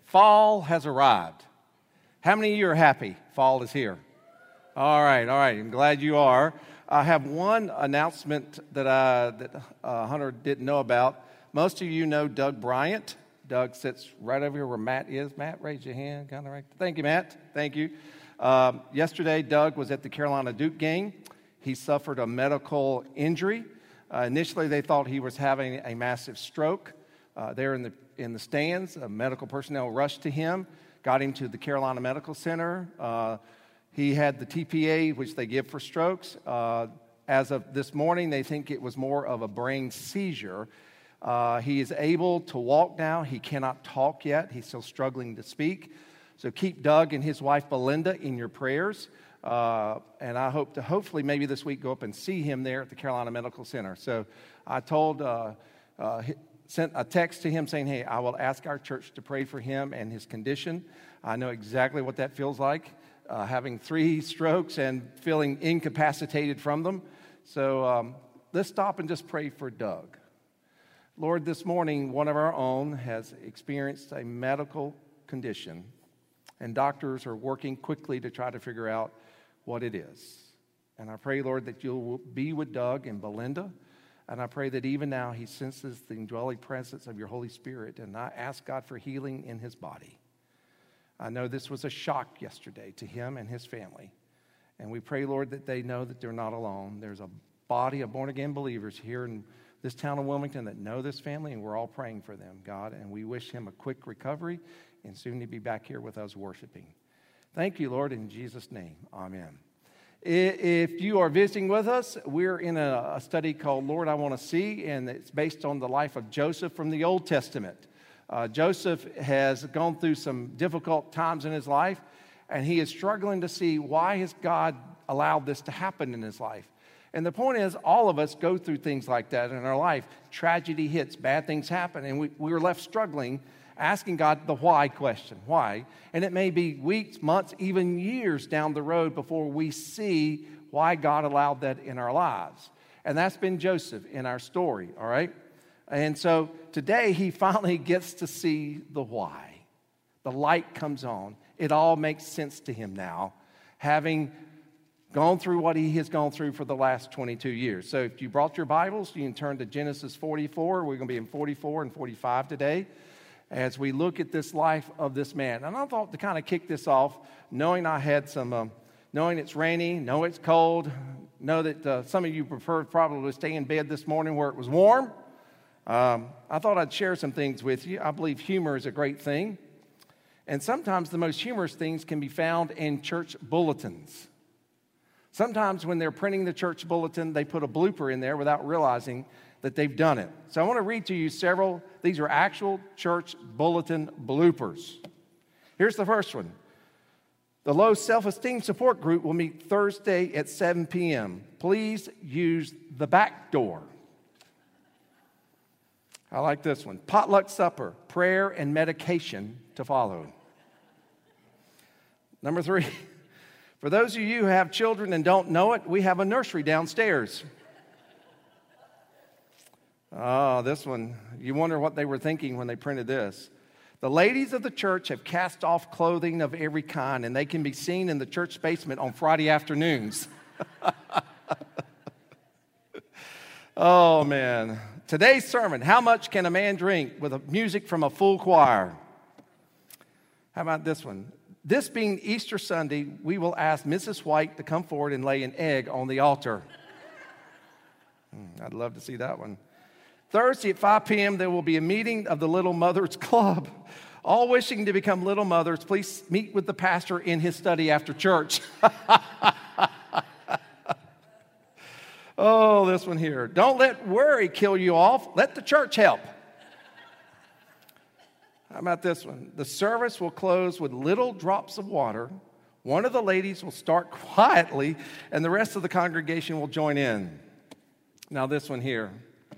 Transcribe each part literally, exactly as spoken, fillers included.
Fall has arrived. How many of you are happy fall is here? All right, all right. I'm glad you are. I have one announcement that, I, that uh, Hunter didn't know about. Most of you know Doug Bryant. Doug sits right over here where Matt is. Matt, raise your hand. Kind of right. Thank you, Matt. Thank you. Um, yesterday, Doug was at the Carolina Duke game. He suffered a medical injury. Uh, initially, they thought he was having a massive stroke. Uh, there in the in the stands, uh, medical personnel rushed to him, got him to the Carolina Medical Center. Uh, he had the T P A, which they give for strokes. Uh, as of this morning, they think it was more of a brain seizure. Uh, he is able to walk now. He cannot talk yet. He's still struggling to speak. So keep Doug and his wife Belinda in your prayers. Uh, and I hope to hopefully maybe this week go up and see him there at the Carolina Medical Center. So I told, uh, uh, sent a text to him saying, hey, I will ask our church to pray for him and his condition. I know exactly what that feels like, uh, having three strokes and feeling incapacitated from them. So um, let's stop and just pray for Doug. Lord, this morning, one of our own has experienced a medical condition, and doctors are working quickly to try to figure out what it is. And I pray, Lord, that you'll be with Doug and Belinda, and I pray that even now he senses the indwelling presence of your Holy Spirit, and I ask God for healing in his body. I know this was a shock yesterday to him and his family, and we pray, Lord, that they know that they're not alone. There's a body of born-again believers here in this town of Wilmington that know this family, and we're all praying for them, God, and we wish him a quick recovery and soon to be back here with us worshiping. Thank you, Lord, in Jesus' name, amen. If you are visiting with us, we're in a, a study called Lord, I Want to See, and it's based on the life of Joseph from the Old Testament. Uh, Joseph has gone through some difficult times in his life, and he is struggling to see why has God allowed this to happen in his life. And the point is, all of us go through things like that in our life. Tragedy hits, bad things happen, and we, we are left struggling, asking God the why question. Why? And it may be weeks, months, even years down the road before we see why God allowed that in our lives. And that's been Joseph in our story, all right? And so today he finally gets to see the why. The light comes on. It all makes sense to him now, having gone through what he has gone through for the last twenty-two years. So if you brought your Bibles, you can turn to Genesis forty-four. We're going to be in forty-four and forty-five today as we look at this life of this man. And I thought to kind of kick this off, knowing I had some, um, knowing it's rainy, know it's cold, know that uh, some of you preferred probably to stay in bed this morning where it was warm. Um, I thought I'd share some things with you. I believe humor is a great thing. And sometimes the most humorous things can be found in church bulletins. Sometimes when they're printing the church bulletin, they put a blooper in there without realizing that they've done it. So I want to read to you several. These are actual church bulletin bloopers. Here's the first one. The Low Self-Esteem Support Group will meet Thursday at seven p.m. Please use the back door. I like this one. Potluck supper, prayer and medication to follow. Number three. For those of you who have children and don't know it, we have a nursery downstairs. Oh, this one, you wonder what they were thinking when they printed this. The ladies of the church have cast off clothing of every kind, and they can be seen in the church basement on Friday afternoons. Oh, man. Today's sermon, how much can a man drink with a music from a full choir? How about this one? This being Easter Sunday, we will ask Missus White to come forward and lay an egg on the altar. I'd love to see that one. Thursday at five p.m., there will be a meeting of the Little Mothers Club. All wishing to become Little Mothers, please meet with the pastor in his study after church. Oh, this one here. Don't let worry kill you off. Let the church help. How about this one? The service will close with little drops of water. One of the ladies will start quietly, and the rest of the congregation will join in. Now this one here.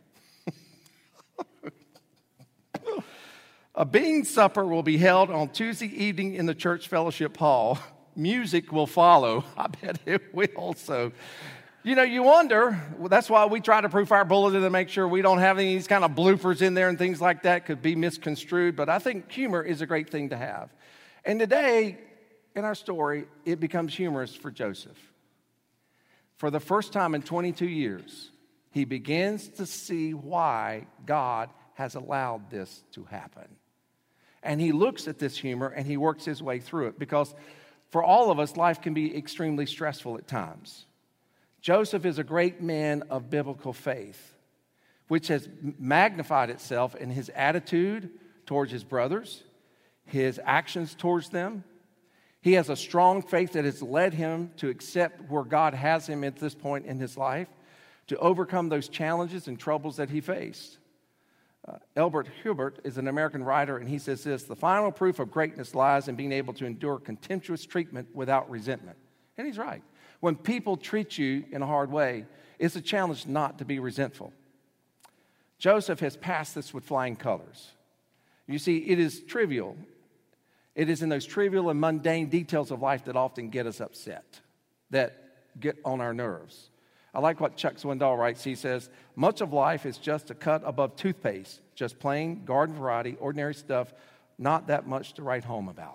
A bean supper will be held on Tuesday evening in the church fellowship hall. Music will follow. I bet it will. So You know, you wonder, well, that's why we try to proof our bulletin to make sure we don't have any of these kind of bloopers in there and things like that could be misconstrued. But I think humor is a great thing to have. And today, in our story, it becomes humorous for Joseph. For the first time in twenty-two years, he begins to see why God has allowed this to happen. And he looks at this humor and he works his way through it, because for all of us, life can be extremely stressful at times. Joseph is a great man of biblical faith, which has magnified itself in his attitude towards his brothers, his actions towards them. He has a strong faith that has led him to accept where God has him at this point in his life, to overcome those challenges and troubles that he faced. Uh, Elbert Hubbard is an American writer, and he says this: the final proof of greatness lies in being able to endure contemptuous treatment without resentment. And he's right. When people treat you in a hard way, it's a challenge not to be resentful. Joseph has passed this with flying colors. You see, it is trivial. It is in those trivial and mundane details of life that often get us upset, that get on our nerves. I like what Chuck Swindoll writes. He says, much of life is just a cut above toothpaste, just plain garden variety, ordinary stuff, not that much to write home about.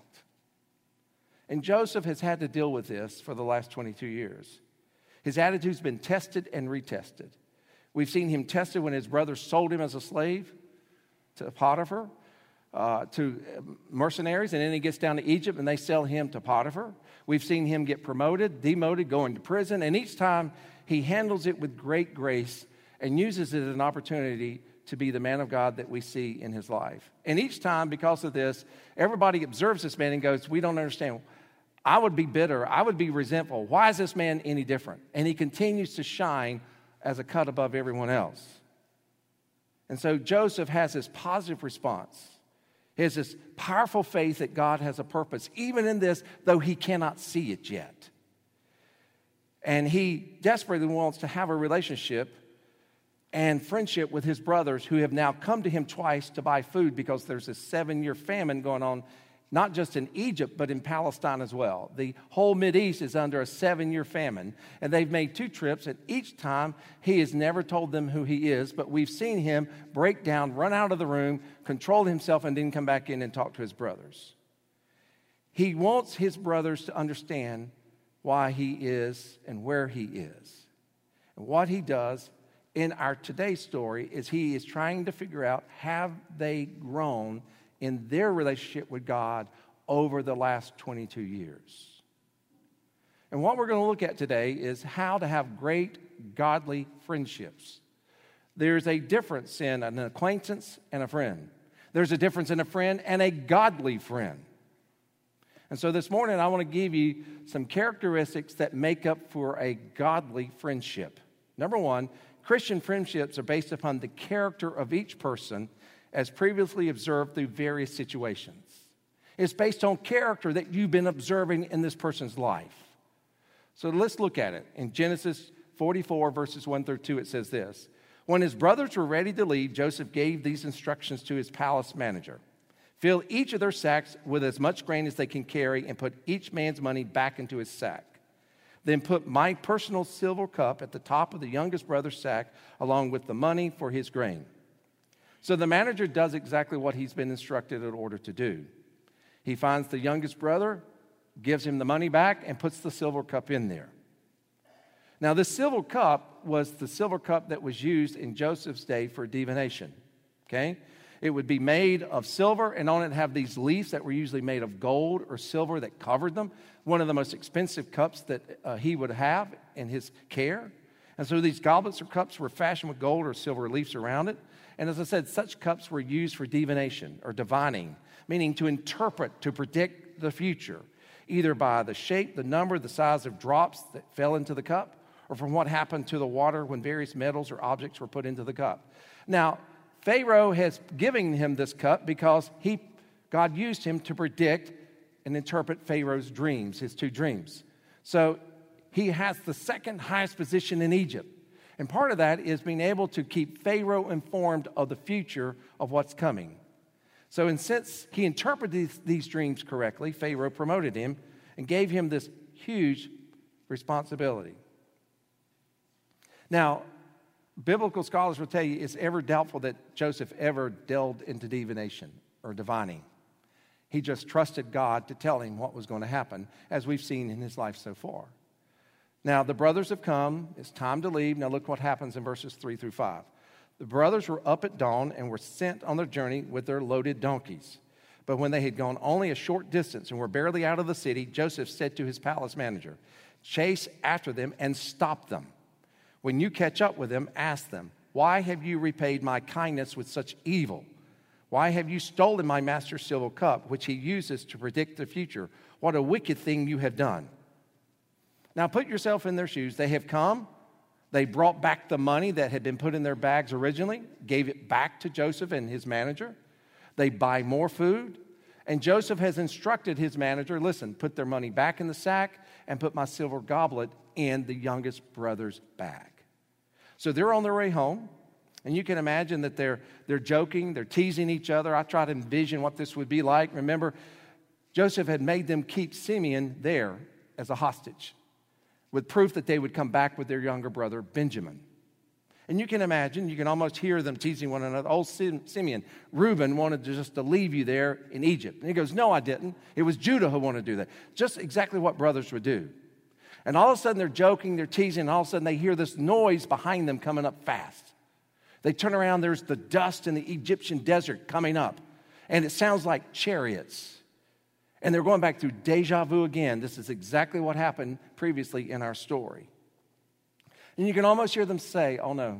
And Joseph has had to deal with this for the last twenty-two years. His attitude's been tested and retested. We've seen him tested when his brothers sold him as a slave to Potiphar, uh, to mercenaries, and then he gets down to Egypt and they sell him to Potiphar. We've seen him get promoted, demoted, go into prison, and each time he handles it with great grace and uses it as an opportunity to be the man of God that we see in his life. And each time, because of this, everybody observes this man and goes, we don't understand. I would be bitter. I would be resentful. Why is this man any different? And he continues to shine as a cut above everyone else. And so Joseph has this positive response. He has this powerful faith that God has a purpose, even in this, though he cannot see it yet. And he desperately wants to have a relationship and friendship with his brothers, who have now come to him twice to buy food, because there's a seven-year famine going on, not just in Egypt, but in Palestine as well. The whole Mideast is under a seven-year famine, and they've made two trips, and each time he has never told them who he is, but we've seen him break down, run out of the room, control himself, and then come back in and talk to his brothers. He wants his brothers to understand why he is and where he is. And what he does in our today's story is he is trying to figure out, have they grown in their relationship with God over the last twenty-two years? And what we're going to look at today is how to have great godly friendships. There's a difference in an acquaintance and a friend. There's a difference in a friend and a godly friend. And so this morning I want to give you some characteristics that make up for a godly friendship. Number one, Christian friendships are based upon the character of each person as previously observed through various situations. It's based on character that you've been observing in this person's life. So let's look at it. In Genesis forty-four, verses one through two, it says this: when his brothers were ready to leave, Joseph gave these instructions to his palace manager. Fill each of their sacks with as much grain as they can carry, and put each man's money back into his sack. Then put my personal silver cup at the top of the youngest brother's sack, along with the money for his grain. So the manager does exactly what he's been instructed in order to do. He finds the youngest brother, gives him the money back, and puts the silver cup in there. Now, this silver cup was the silver cup that was used in Joseph's day for divination, okay? It would be made of silver, and on it have these leaves that were usually made of gold or silver that covered them. One of the most expensive cups that uh, he would have in his care. And so these goblets or cups were fashioned with gold or silver leaves around it. And as I said, such cups were used for divination or divining, meaning to interpret, to predict the future, either by the shape, the number, the size of drops that fell into the cup, or from what happened to the water when various metals or objects were put into the cup. Now, Pharaoh has given him this cup because he, God used him to predict and interpret Pharaoh's dreams, his two dreams. So he has the second highest position in Egypt. And part of that is being able to keep Pharaoh informed of the future of what's coming. So and since he interpreted these, these dreams correctly, Pharaoh promoted him and gave him this huge responsibility. Now, biblical scholars will tell you it's ever doubtful that Joseph ever delved into divination or divining. He just trusted God to tell him what was going to happen, as we've seen in his life so far. Now, the brothers have come. It's time to leave. Now, look what happens in verses three through five. The brothers were up at dawn and were sent on their journey with their loaded donkeys. But when they had gone only a short distance and were barely out of the city, Joseph said to his palace manager, "Chase after them and stop them. When you catch up with them, ask them, 'Why have you repaid my kindness with such evil? Why have you stolen my master's silver cup, which he uses to predict the future? What a wicked thing you have done.'" Now put yourself in their shoes. They have come. They brought back the money that had been put in their bags originally, gave it back to Joseph and his manager. They buy more food. And Joseph has instructed his manager, listen, put their money back in the sack and put my silver goblet in the youngest brother's bag. So they're on their way home. And you can imagine that they're, they're joking, they're teasing each other. I try to envision what this would be like. Remember, Joseph had made them keep Simeon there as a hostage, with proof that they would come back with their younger brother, Benjamin. And you can imagine, you can almost hear them teasing one another. Old Simeon, Reuben wanted to just to leave you there in Egypt. And he goes, "No, I didn't. It was Judah who wanted to do that." Just exactly what brothers would do. And all of a sudden they're joking, they're teasing, and all of a sudden they hear this noise behind them coming up fast. They turn around, there's the dust in the Egyptian desert coming up. And it sounds like chariots. And they're going back through deja vu again. This is exactly what happened previously in our story. And you can almost hear them say, "Oh no,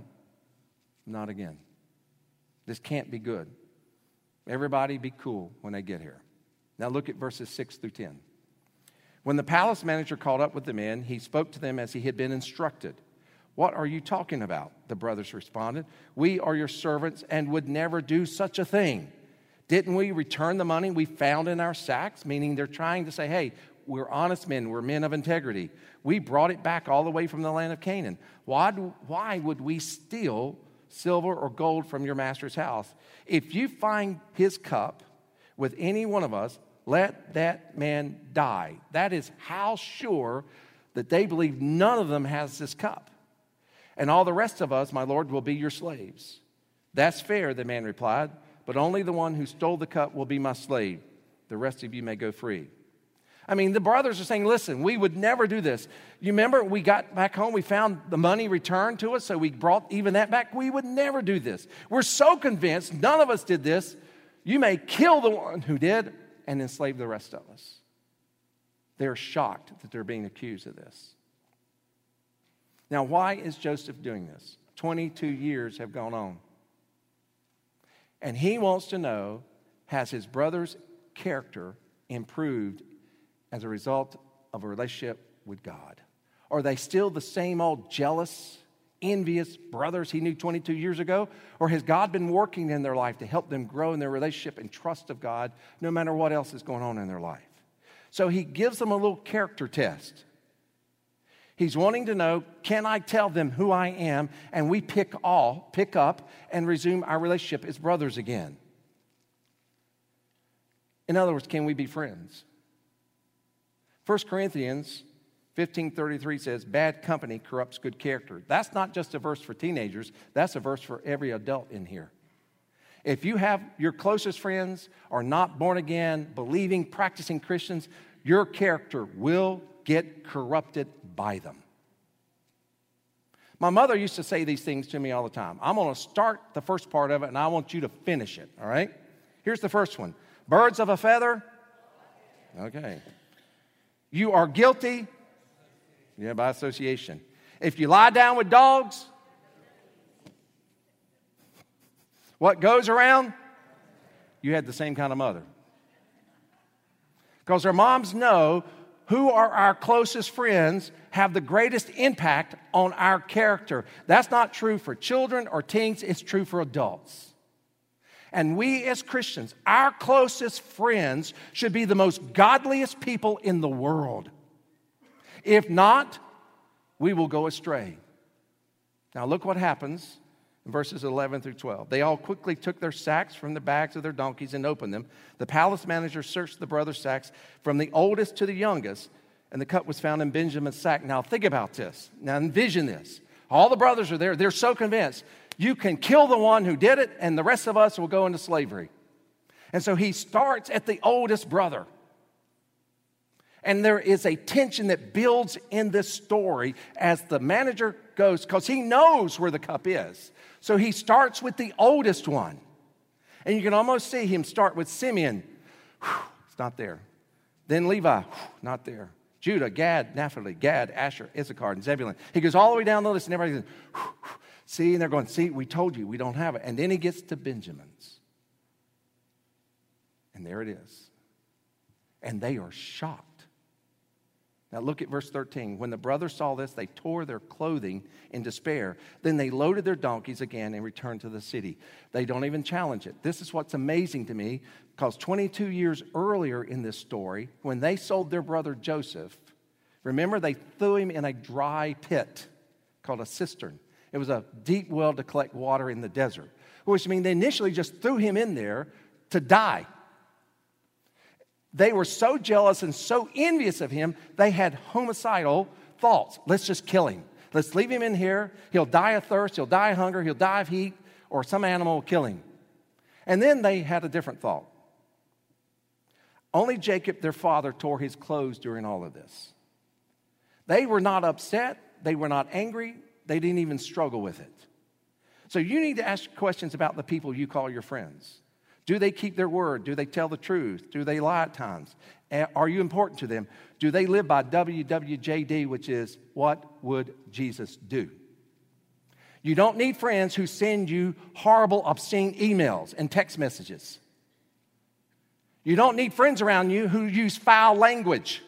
not again. This can't be good. Everybody be cool when they get here." Now look at verses six through ten. When the palace manager called up with the men, he spoke to them as he had been instructed. "What are you talking about?" the brothers responded. "We are your servants and would never do such a thing. Didn't we return the money we found in our sacks?" Meaning they're trying to say, hey, we're honest men, we're men of integrity. We brought it back all the way from the land of Canaan. Why, do, why would we steal silver or gold from your master's house? If you find his cup with any one of us, let that man die. That is how sure that they believe none of them has this cup. And all the rest of us, my lord, will be your slaves. "That's fair," the man replied, "but only the one who stole the cup will be my slave. The rest of you may go free." I mean, the brothers are saying, listen, we would never do this. You remember we got back home, we found the money returned to us, so we brought even that back. We would never do this. We're so convinced none of us did this. You may kill the one who did and enslave the rest of us. They're shocked that they're being accused of this. Now, why is Joseph doing this? twenty-two years have gone on. And he wants to know, has his brother's character improved as a result of a relationship with God? Are they still the same old jealous, envious brothers he knew twenty-two years ago? Or has God been working in their life to help them grow in their relationship and trust of God no matter what else is going on in their life? So he gives them a little character test. He's wanting to know, can I tell them who I am, and we pick all, pick up and resume our relationship as brothers again? In other words, can we be friends? First Corinthians fifteen thirty-three says, "Bad company corrupts good character." That's not just a verse for teenagers. That's a verse for every adult in here. If you have your closest friends are not born again, believing, practicing Christians, your character will get corrupted by them. My mother used to say these things to me all the time. I'm going to start the first part of it, and I want you to finish it, all right? Here's the first one. Birds of a feather. Okay. You are guilty. Yeah, by association. If you lie down with dogs, what goes around? You had the same kind of mother. Because our moms know who are our closest friends have the greatest impact on our character. That's not true for children or teens. It's true for adults. And we as Christians, our closest friends should be the most godliest people in the world. If not, we will go astray. Now look what happens in verses eleven through twelve. They all quickly took their sacks from the bags of their donkeys and opened them. The palace manager searched the brothers' sacks from the oldest to the youngest, and the cup was found in Benjamin's sack. Now think about this. Now envision this. All the brothers are there. They're so convinced. You can kill the one who did it, and the rest of us will go into slavery. And so he starts at the oldest brother. And there is a tension that builds in this story as the manager goes, because he knows where the cup is. So he starts with the oldest one. And you can almost see him start with Simeon. Whew, it's not there. Then Levi, whew, not there. Judah, Gad, Naphtali, Gad, Asher, Issachar, and Zebulun. He goes all the way down the list, and everybody goes, whew, whew. See, and they're going, see, we told you, we don't have it. And then he gets to Benjamin's. And there it is. And they are shocked. Now look at verse thirteen. When the brothers saw this, they tore their clothing in despair. Then they loaded their donkeys again and returned to the city. They don't even challenge it. This is what's amazing to me, because twenty-two years earlier in this story, when they sold their brother Joseph, remember they threw him in a dry pit called a cistern. It was a deep well to collect water in the desert, which means they initially just threw him in there to die. They were so jealous and so envious of him, they had homicidal thoughts. Let's just kill him. Let's leave him in here. He'll die of thirst, he'll die of hunger, he'll die of heat, or some animal will kill him. And then they had a different thought. Only Jacob, their father, tore his clothes during all of this. They were not upset. They were not angry. They didn't even struggle with it. So you need to ask questions about the people you call your friends. Do they keep their word? Do they tell the truth? Do they lie at times? Are you important to them? Do they live by W W J D, which is, what would Jesus do? You don't need friends who send you horrible, obscene emails and text messages. You don't need friends around you who use foul language.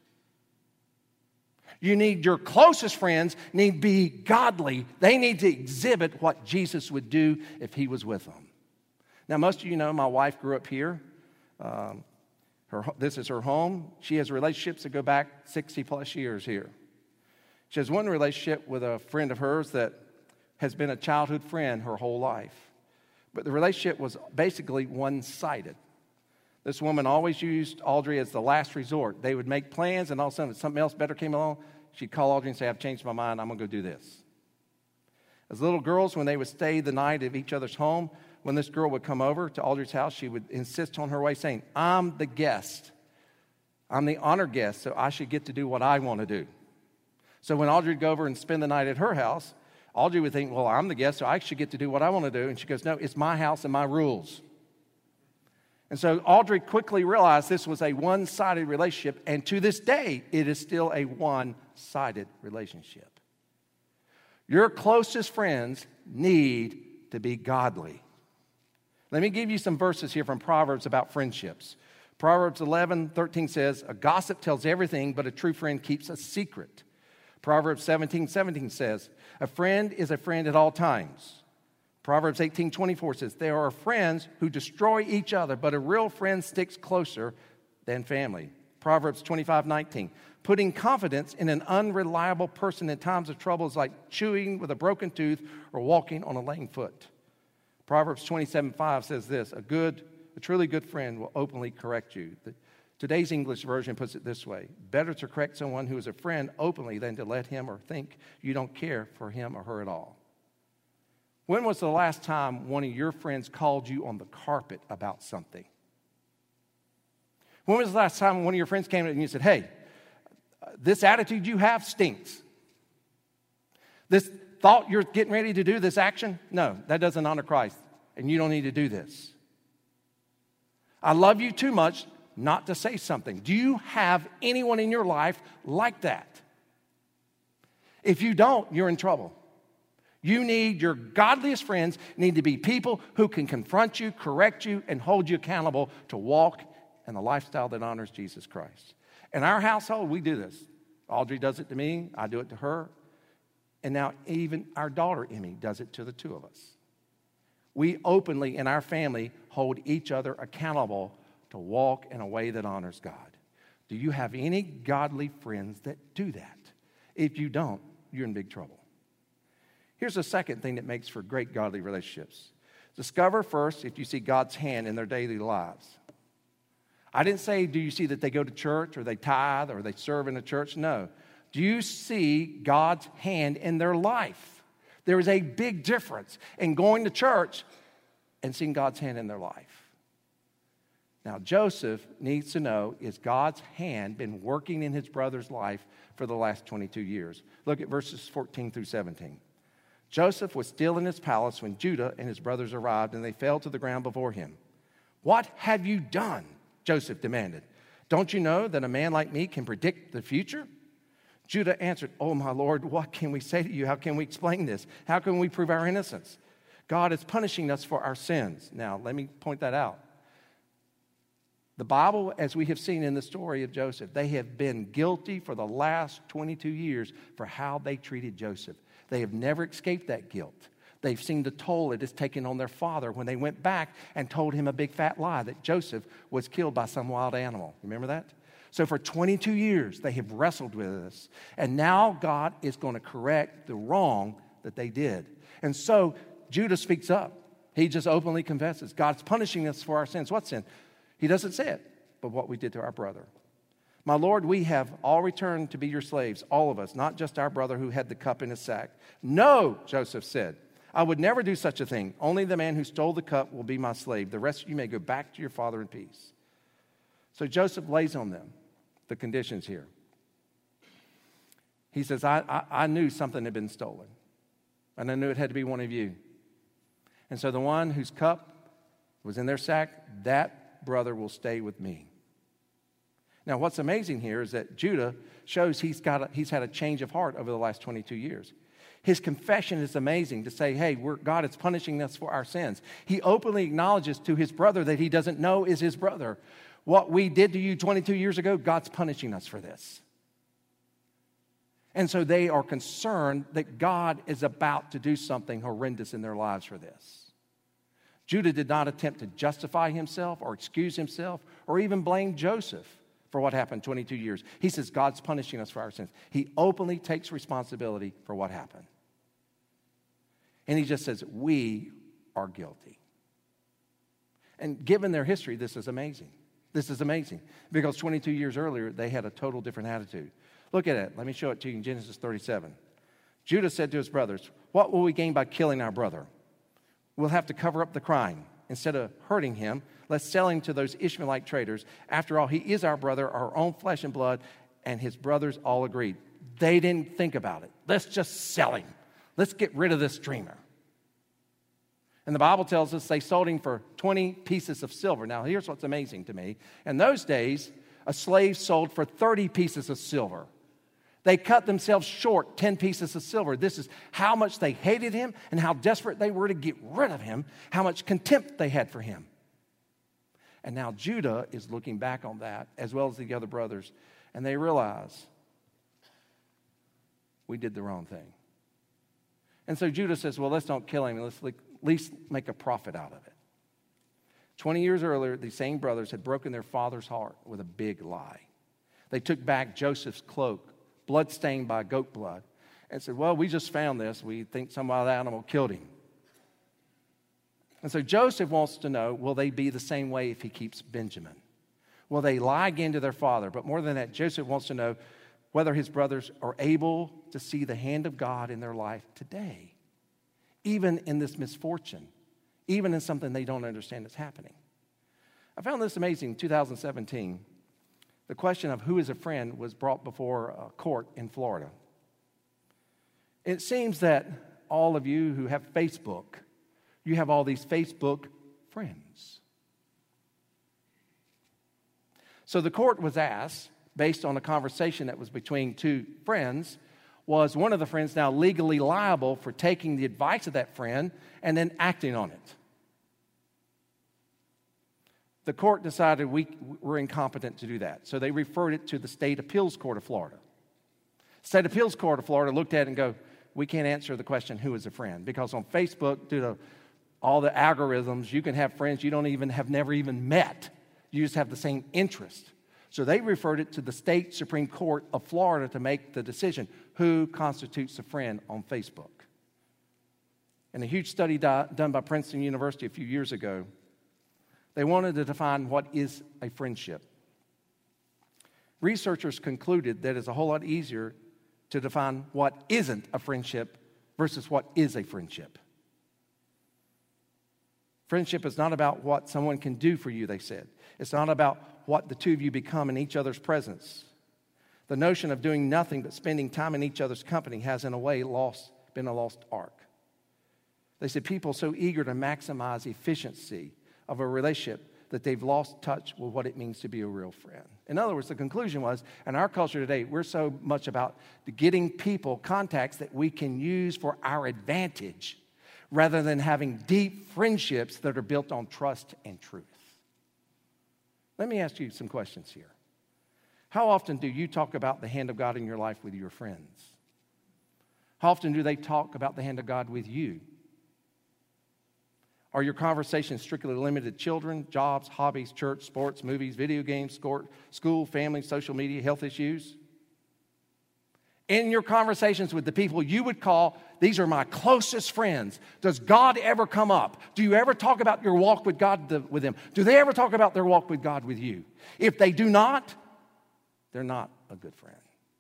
You need your closest friends need to be godly. They need to exhibit what Jesus would do if he was with them. Now, most of you know my wife grew up here. Um, her, this is her home. She has relationships that go back sixty plus years here. She has one relationship with a friend of hers that has been a childhood friend her whole life. But the relationship was basically one-sided. This woman always used Audrey as the last resort. They would make plans, and all of a sudden, if something else better came along, she'd call Audrey and say, I've changed my mind. I'm going to go do this. As little girls, when they would stay the night at each other's home, when this girl would come over to Audrey's house, she would insist on her way saying, I'm the guest. I'm the honored guest, so I should get to do what I want to do. So when Audrey would go over and spend the night at her house, Audrey would think, well, I'm the guest, so I should get to do what I want to do. And she goes, no, it's my house and my rules. And so Audrey quickly realized this was a one-sided relationship, and to this day, it is still a one-sided relationship. Your closest friends need to be godly. Let me give you some verses here from Proverbs about friendships. Proverbs eleven thirteen says, a gossip tells everything, but a true friend keeps a secret. Proverbs seventeen seventeen says, a friend is a friend at all times. Proverbs eighteen twenty-four says, there are friends who destroy each other, but a real friend sticks closer than family. Proverbs twenty-five nineteen, putting confidence in an unreliable person in times of trouble is like chewing with a broken tooth or walking on a lame foot. Proverbs twenty-seven five says this, a good, a truly good friend will openly correct you. The, today's English version puts it this way, better to correct someone who is a friend openly than to let him or think you don't care for him or her at all. When was the last time one of your friends called you on the carpet about something? When was the last time one of your friends came in and you said, hey, this attitude you have stinks? This thought you're getting ready to do, this action? No, that doesn't honor Christ, and you don't need to do this. I love you too much not to say something. Do you have anyone in your life like that? If you don't, you're in trouble. You need, your godliest friends need to be people who can confront you, correct you, and hold you accountable to walk in the lifestyle that honors Jesus Christ. In our household, we do this. Audrey does it to me. I do it to her. And now even our daughter, Emmy, does it to the two of us. We openly, in our family, hold each other accountable to walk in a way that honors God. Do you have any godly friends that do that? If you don't, you're in big trouble. Here's the second thing that makes for great godly relationships. Discover first if you see God's hand in their daily lives. I didn't say, do you see that they go to church or they tithe or they serve in the church? No. Do you see God's hand in their life? There is a big difference in going to church and seeing God's hand in their life. Now, Joseph needs to know, is God's hand been working in his brother's life for the last twenty-two years? Look at verses fourteen through seventeen. Joseph was still in his palace when Judah and his brothers arrived, and they fell to the ground before him. "What have you done?" Joseph demanded. "Don't you know that a man like me can predict the future?" Judah answered, "Oh, my Lord, what can we say to you? How can we explain this? How can we prove our innocence? God is punishing us for our sins." Now, let me point that out. The Bible, as we have seen in the story of Joseph, they have been guilty for the last twenty-two years for how they treated Joseph. They have never escaped that guilt. They've seen the toll it has taken on their father when they went back and told him a big fat lie that Joseph was killed by some wild animal. Remember that? So for twenty-two years, they have wrestled with this. And now God is going to correct the wrong that they did. And so Judah speaks up. He just openly confesses, God's punishing us for our sins. What sin? He doesn't say it, but what we did to our brother. "My Lord, we have all returned to be your slaves, all of us, not just our brother who had the cup in his sack." "No," Joseph said, "I would never do such a thing. Only the man who stole the cup will be my slave. The rest of you may go back to your father in peace." So Joseph lays on them the conditions here. He says, I, I, I knew something had been stolen, and I knew it had to be one of you. And so the one whose cup was in their sack, that brother will stay with me. Now, what's amazing here is that Judah shows he's got a, he's had a change of heart over the last twenty-two years. His confession is amazing to say, hey, we're, God is punishing us for our sins. He openly acknowledges to his brother that he doesn't know is his brother. What we did to you twenty-two years ago, God's punishing us for this. And so they are concerned that God is about to do something horrendous in their lives for this. Judah did not attempt to justify himself or excuse himself or even blame Joseph for what happened twenty-two years. He says, God's punishing us for our sins. He openly takes responsibility for what happened. And he just says, we are guilty. And given their history, this is amazing. This is amazing. Because twenty-two years earlier, they had a total different attitude. Look at it. Let me show it to you in Genesis thirty-seven. Judah said to his brothers, what will we gain by killing our brother? We'll have to cover up the crime. Instead of hurting him, let's sell him to those Ishmaelite traders. After all, he is our brother, our own flesh and blood, and his brothers all agreed. They didn't think about it. Let's just sell him. Let's get rid of this dreamer. And the Bible tells us they sold him for twenty pieces of silver. Now, here's what's amazing to me. In those days, a slave sold for thirty pieces of silver. They cut themselves short ten pieces of silver. This is how much they hated him and how desperate they were to get rid of him, how much contempt they had for him. And now Judah is looking back on that, as well as the other brothers, and they realize we did the wrong thing. And so Judah says, well, let's don't kill him. Let's at least make a profit out of it. twenty years earlier, these same brothers had broken their father's heart with a big lie. They took back Joseph's cloak, bloodstained by goat blood, and said, well, we just found this. We think some wild animal killed him. And so Joseph wants to know, will they be the same way if he keeps Benjamin? Will they lie again to their father? But more than that, Joseph wants to know whether his brothers are able to see the hand of God in their life today, even in this misfortune, even in something they don't understand is happening. I found this amazing. In two thousand seventeen, the question of who is a friend was brought before a court in Florida. It seems that all of you who have Facebook, you have all these Facebook friends. So the court was asked, based on a conversation that was between two friends, was one of the friends now legally liable for taking the advice of that friend and then acting on it? The court decided we were incompetent to do that. So they referred it to the State Appeals Court of Florida. State Appeals Court of Florida looked at it and go, we can't answer the question, who is a friend? Because on Facebook, due to all the algorithms, you can have friends you don't even have never even met. You just have the same interest. So they referred it to the State Supreme Court of Florida to make the decision, who constitutes a friend on Facebook. In a huge study done by Princeton University a few years ago, they wanted to define what is a friendship. Researchers concluded that it's a whole lot easier to define what isn't a friendship versus what is a friendship. Friendship is not about what someone can do for you, they said. It's not about what the two of you become in each other's presence. The notion of doing nothing but spending time in each other's company has, in a way, lost, been a lost art. They said people so eager to maximize efficiency of a relationship that they've lost touch with what it means to be a real friend. In other words, the conclusion was, in our culture today, we're so much about getting people contacts that we can use for our advantage rather than having deep friendships that are built on trust and truth. Let me ask you some questions here. How often do you talk about the hand of God in your life with your friends? How often do they talk about the hand of God with you? Are your conversations strictly limited to children, jobs, hobbies, church, sports, movies, video games, school, family, social media, health issues? In your conversations with the people you would call, these are my closest friends, does God ever come up? Do you ever talk about your walk with God with them? Do they ever talk about their walk with God with you? If they do not, they're not a good friend.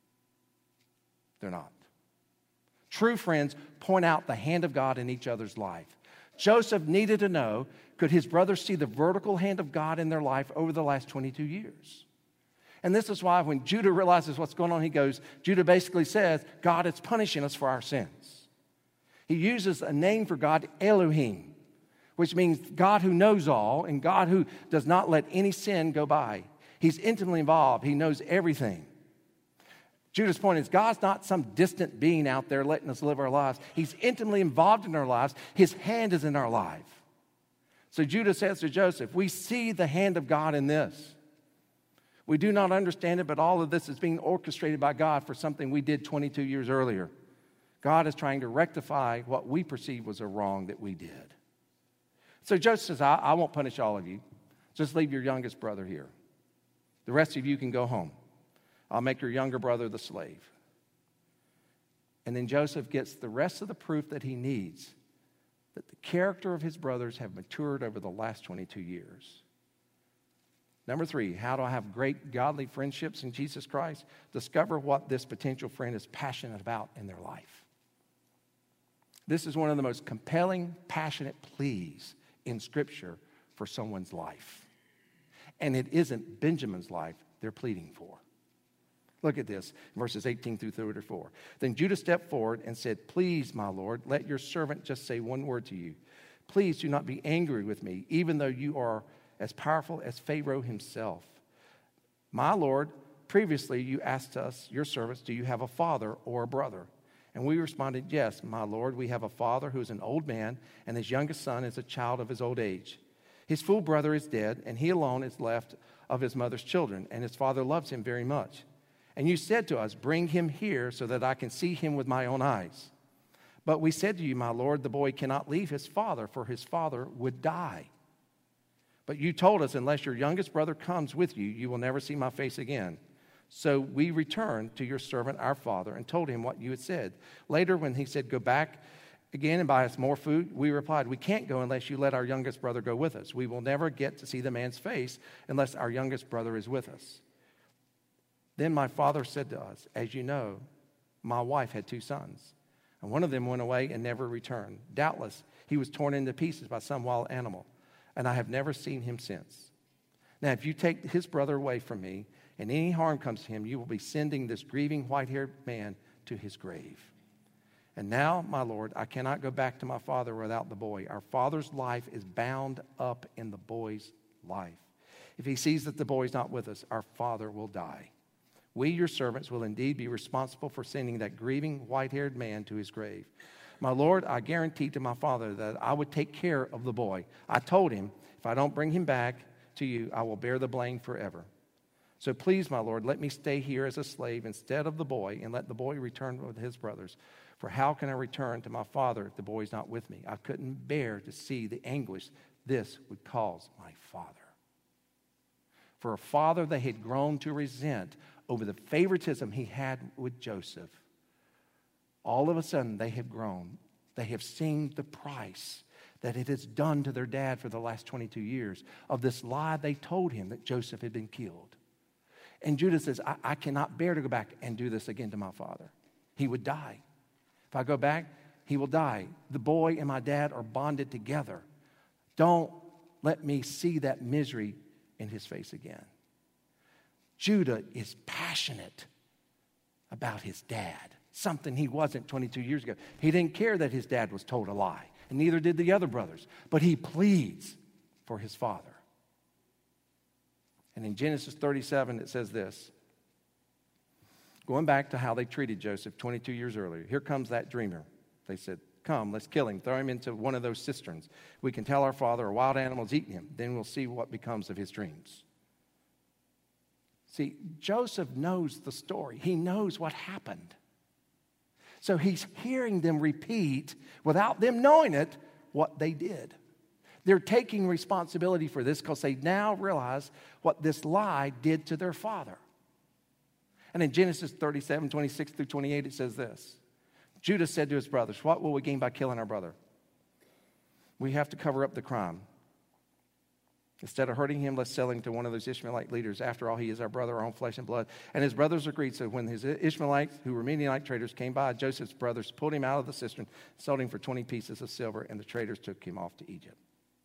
They're not. True friends point out the hand of God in each other's life. Joseph needed to know, could his brothers see the vertical hand of God in their life over the last twenty-two years? And this is why when Judah realizes what's going on, he goes, Judah basically says, God is punishing us for our sins. He uses a name for God, Elohim, which means God who knows all and God who does not let any sin go by. He's intimately involved. He knows everything. Judah's point is God's not some distant being out there letting us live our lives. He's intimately involved in our lives. His hand is in our life. So Judah says to Joseph, we see the hand of God in this. We do not understand it, but all of this is being orchestrated by God for something we did twenty-two years earlier. God is trying to rectify what we perceive was a wrong that we did. So Joseph says, I, I won't punish all of you. Just leave your youngest brother here. The rest of you can go home. I'll make your younger brother the slave. And then Joseph gets the rest of the proof that he needs that the character of his brothers have matured over the last twenty-two years. Number three, how do I have great godly friendships in Jesus Christ? Discover what this potential friend is passionate about in their life. This is one of the most compelling, passionate pleas in Scripture for someone's life. And it isn't Benjamin's life they're pleading for. Look at this, verses eighteen through thirty-four. Then Judah stepped forward and said, please, my Lord, let your servant just say one word to you. Please do not be angry with me, even though you are as powerful as Pharaoh himself. My Lord, previously you asked us, your servants, do you have a father or a brother? And we responded, yes, my Lord, we have a father who is an old man, and his youngest son is a child of his old age. His full brother is dead, and he alone is left of his mother's children, and his father loves him very much. And you said to us, bring him here so that I can see him with my own eyes. But we said to you, my Lord, the boy cannot leave his father, for his father would die. But you told us, unless your youngest brother comes with you, you will never see my face again. So we returned to your servant, our father, and told him what you had said. Later, when he said, go back again and buy us more food, we replied, we can't go unless you let our youngest brother go with us. We will never get to see the man's face unless our youngest brother is with us. Then my father said to us, as you know, my wife had two sons, and one of them went away and never returned. Doubtless, he was torn into pieces by some wild animal, and I have never seen him since. Now, if you take his brother away from me, and any harm comes to him, you will be sending this grieving white-haired man to his grave. And now, my Lord, I cannot go back to my father without the boy. Our father's life is bound up in the boy's life. If he sees that the boy is not with us, our father will die. We, your servants, will indeed be responsible for sending that grieving white-haired man to his grave. My Lord, I guaranteed to my father that I would take care of the boy. I told him, if I don't bring him back to you, I will bear the blame forever. So please, my Lord, let me stay here as a slave instead of the boy, and let the boy return with his brothers. For how can I return to my father if the boy is not with me? I couldn't bear to see the anguish this would cause my father. For a father they had grown to resent over the favoritism he had with Joseph, all of a sudden they have grown. They have seen the price that it has done to their dad for the last twenty-two years of this lie they told him that Joseph had been killed. And Judah says, I, I cannot bear to go back and do this again to my father. He would die. If I go back, he will die. The boy and my dad are bonded together. Don't let me see that misery in his face again. Judah is passionate about his dad, something he wasn't twenty-two years ago. He didn't care that his dad was told a lie, and neither did the other brothers, but he pleads for his father. And in Genesis thirty-seven, it says this, going back to how they treated Joseph twenty-two years earlier. Here comes that dreamer. They said, come, let's kill him. Throw him into one of those cisterns. We can tell our father a wild animal's eating him. Then we'll see what becomes of his dreams. See, Joseph knows the story. He knows what happened. So he's hearing them repeat, without them knowing it, what they did. They're taking responsibility for this because they now realize what this lie did to their father. And in Genesis thirty-seven, twenty-six through twenty-eight, it says this. Judah said to his brothers, what will we gain by killing our brother? We have to cover up the crime. Instead of hurting him, let's sell him to one of those Ishmaelite leaders. After all, he is our brother, our own flesh and blood. And his brothers agreed. So when his Ishmaelites, who were Midianite traders, came by, Joseph's brothers pulled him out of the cistern, sold him for twenty pieces of silver, and the traders took him off to Egypt.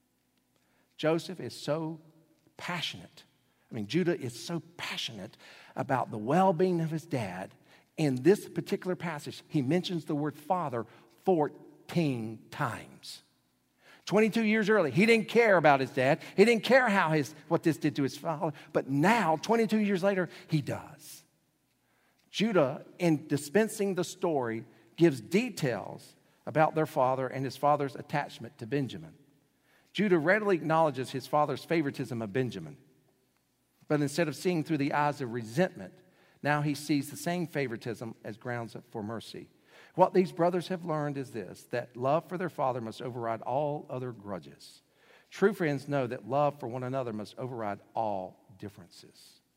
Joseph is so passionate. I mean, Judah is so passionate about the well-being of his dad. In this particular passage, he mentions the word father fourteen times. twenty-two years early, he didn't care about his dad. He didn't care how his what this did to his father. But now, twenty-two years later, he does. Judah, in dispensing the story, gives details about their father and his father's attachment to Benjamin. Judah readily acknowledges his father's favoritism of Benjamin. But instead of seeing through the eyes of resentment, now he sees the same favoritism as grounds for mercy. What these brothers have learned is this, that love for their father must override all other grudges. True friends know that love for one another must override all differences.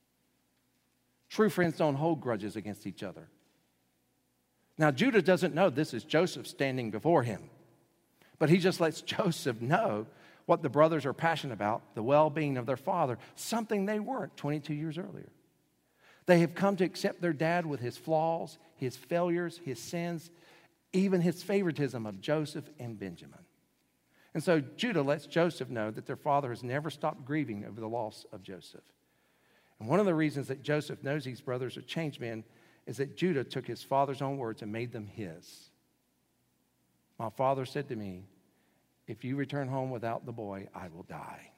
True friends don't hold grudges against each other. Now, Judah doesn't know this is Joseph standing before him, but he just lets Joseph know what the brothers are passionate about, the well-being of their father, something they weren't twenty-two years earlier. They have come to accept their dad with his flaws, his failures, his sins, even his favoritism of Joseph and Benjamin. And so Judah lets Joseph know that their father has never stopped grieving over the loss of Joseph. And one of the reasons that Joseph knows these brothers are changed men is that Judah took his father's own words and made them his. My father said to me, if you return home without the boy, I will die.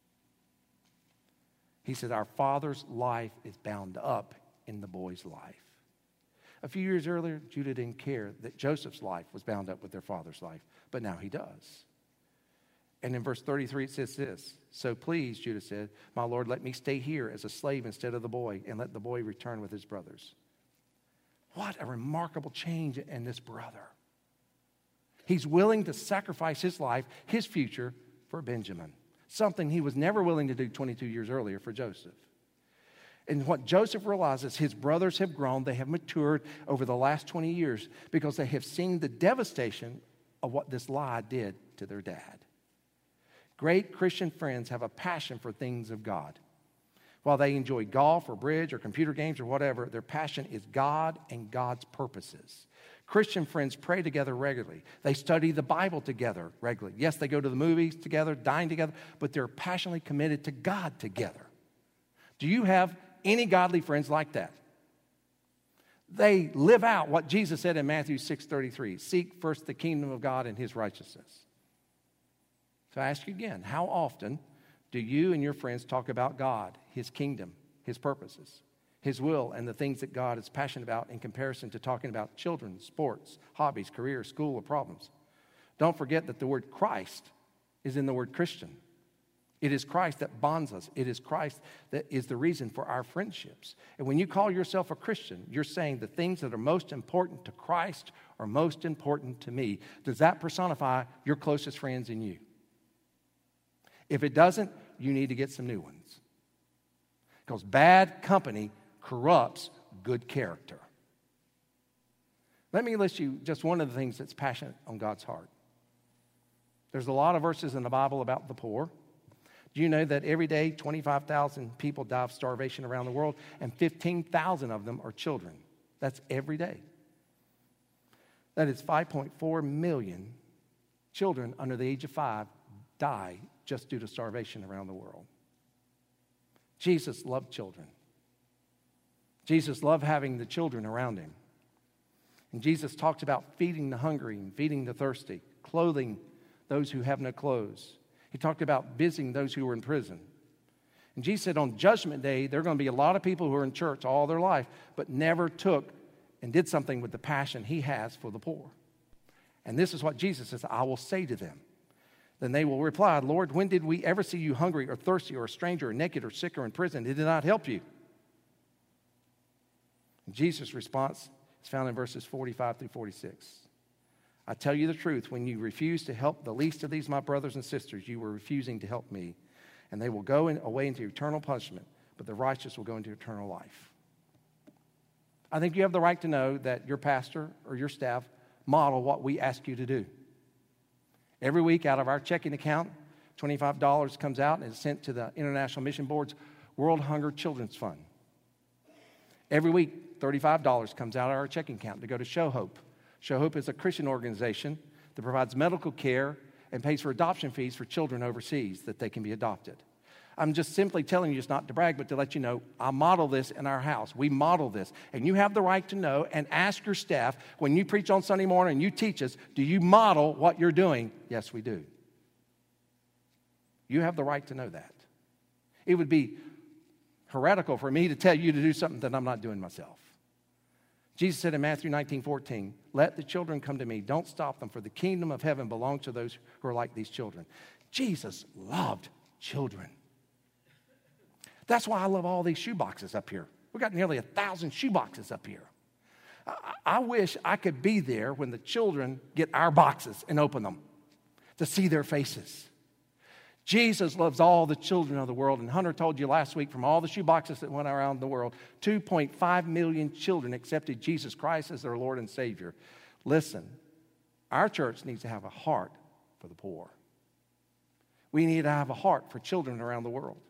He said, our father's life is bound up in the boy's life. A few years earlier, Judah didn't care that Joseph's life was bound up with their father's life, but now he does. And in verse thirty-three, it says this, so please, Judah said, my Lord, let me stay here as a slave instead of the boy, and let the boy return with his brothers. What a remarkable change in this brother. He's willing to sacrifice his life, his future, for Benjamin. Something he was never willing to do twenty-two years earlier for Joseph. And what Joseph realizes, his brothers have grown, they have matured over the last twenty years because they have seen the devastation of what this lie did to their dad. Great Christian friends have a passion for things of God. While they enjoy golf or bridge or computer games or whatever, their passion is God and God's purposes. Christian friends pray together regularly. They study the Bible together regularly. Yes, they go to the movies together, dine together, but they're passionately committed to God together. Do you have any godly friends like that? They live out what Jesus said in Matthew six thirty-three, seek first the kingdom of God and his righteousness. So I ask you again, how often do you and your friends talk about God, his kingdom, his purposes, his will, and the things that God is passionate about in comparison to talking about children, sports, hobbies, career, school, or problems? Don't forget that the word Christ is in the word Christian. It is Christ that bonds us. It is Christ that is the reason for our friendships. And when you call yourself a Christian, you're saying the things that are most important to Christ are most important to me. Does that personify your closest friends in you? If it doesn't, you need to get some new ones. Because bad company corrupts good character. Let me list you just one of the things that's passionate on God's heart. There's a lot of verses in the Bible about the poor. Do you know that every day twenty-five thousand people die of starvation around the world, and fifteen thousand of them are children? That's every day. That is five point four million children under the age of five die just due to starvation around the world. Jesus loved children. Jesus loved having the children around him. And Jesus talked about feeding the hungry and feeding the thirsty, clothing those who have no clothes. He talked about visiting those who were in prison. And Jesus said on Judgment Day, there are going to be a lot of people who are in church all their life, but never took and did something with the passion he has for the poor. And this is what Jesus says, I will say to them. Then they will reply, Lord, when did we ever see you hungry or thirsty or a stranger or naked or sick or in prison? It did not help you. And Jesus' response is found in verses forty-five through forty-six. I tell you the truth, when you refuse to help the least of these my brothers and sisters, you were refusing to help me. And they will go in, away into eternal punishment, but the righteous will go into eternal life. I think you have the right to know that your pastor or your staff model what we ask you to do. Every week out of our checking account, twenty-five dollars comes out and is sent to the International Mission Board's World Hunger Children's Fund. Every week, thirty-five dollars comes out of our checking account to go to Show Hope. Show Hope is a Christian organization that provides medical care and pays for adoption fees for children overseas that they can be adopted. I'm just simply telling you, just not to brag, but to let you know, I model this in our house. We model this. And you have the right to know and ask your staff, when you preach on Sunday morning and you teach us, do you model what you're doing? Yes, we do. You have the right to know that. It would be heretical for me to tell you to do something that I'm not doing myself. Jesus said in Matthew nineteen fourteen, let the children come to me. Don't stop them, for the kingdom of heaven belongs to those who are like these children. Jesus loved children. That's why I love all these shoe boxes up here. We've got nearly a thousand shoe boxes up here. I, I wish I could be there when the children get our boxes and open them to see their faces. Jesus loves all the children of the world. And Hunter told you last week, from all the shoe boxes that went around the world, two point five million children accepted Jesus Christ as their Lord and Savior. Listen, our church needs to have a heart for the poor. We need to have a heart for children around the world.